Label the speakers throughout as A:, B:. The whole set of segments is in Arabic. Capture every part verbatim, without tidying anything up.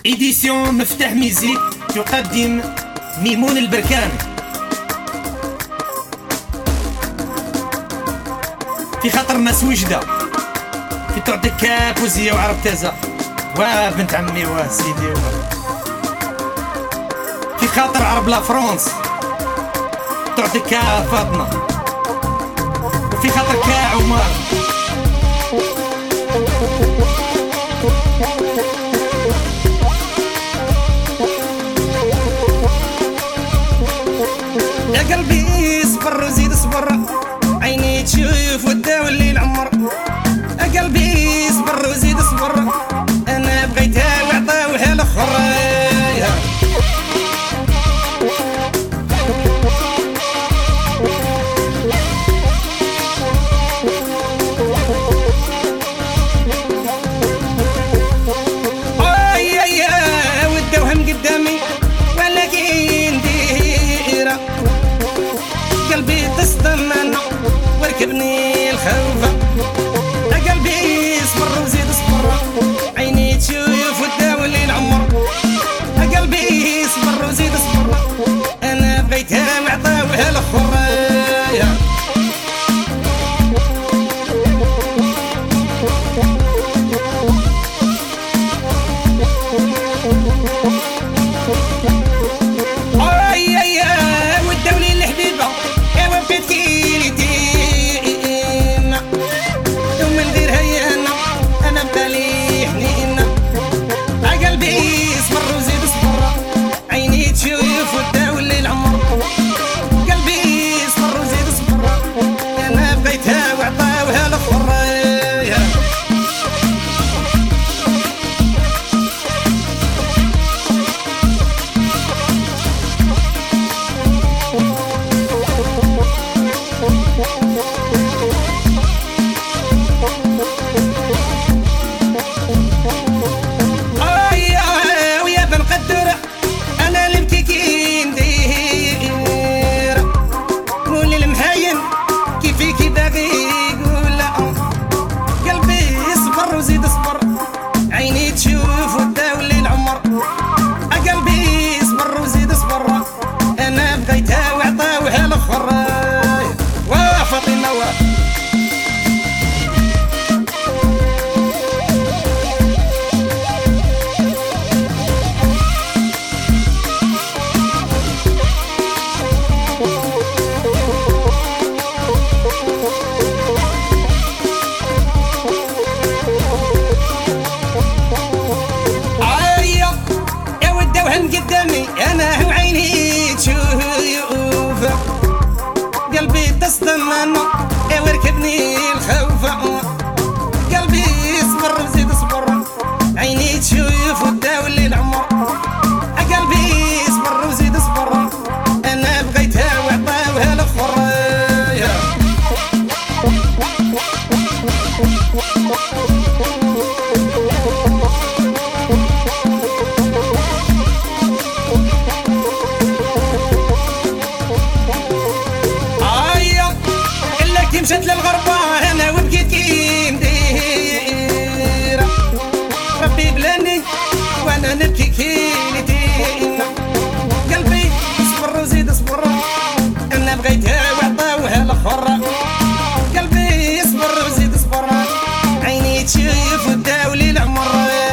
A: إديسيون مفتاح ميزيك تقدم ميمون البركان في خاطر ناس وجدة في تعطيك كابوزية وعرب تازا وبنت عمي وسيدي و... في خاطر عرب لا فرنسا تعطيك كافاطمة وفي خاطر كا عمر يا قلبي اصبر وزيد اصبر عيني تشوف ودا والليل عمر يا قلبي اصبر وزيد اصبر انا بغيتها وعطاوها الاخر قدامي ولكن ديرة قلبي تصدم انا وركبني الخوفة يا قلبي اصبر وزيد اصبر عيني تشوف ودا والليل عمر يا قلبي اصبر وزيد اصبر انا بغيتها وعطاوها الاخر قدامي انا وعيني تشوف قلبي تصدم انا وركبني الخوفة قلبي اصبر وزيد اصبر عيني تشوف ودا والليل عمر قلبي اصبر وزيد اصبر انا بغيتها وعطاوها الاخر مشت للغربة أنا وبكيت كي نديرة ربي بلاني وأنا نبكي كي نديرة قلبي اصبر وزيد اصبر أنا بغيتها وعطاوها الأخر قلبي اصبر وزيد اصبر عيني تشوف ودا والليل عمر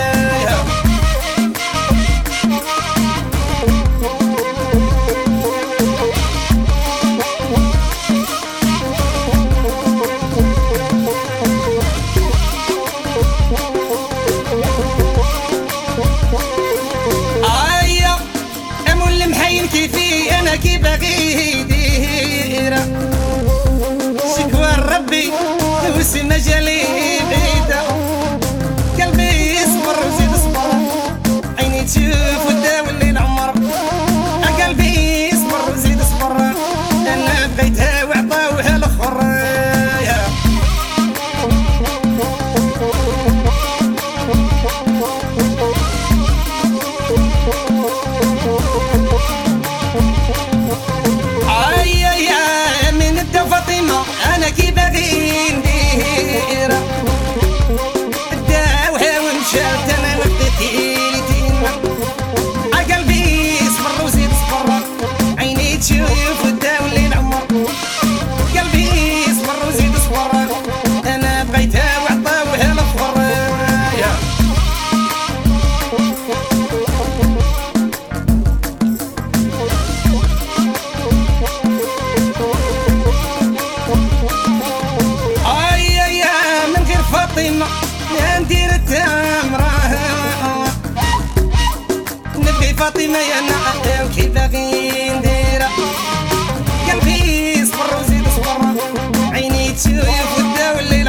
A: كيفي انا كي باغي ديره شكوى ربي وسي مجالي بعيده قلبي اصبر وزيد اصبر عيني تشوف ودا والليل عمر قلبي اصبر وزيد اصبر انا بغيتها وعطاوها الاخر انا كي باغي نديرها داوها ومشات انا وقتي فاطمة يا نعم وكي باغي نديرها قلبي صبر وزيد صبر عيني تشوف والداولي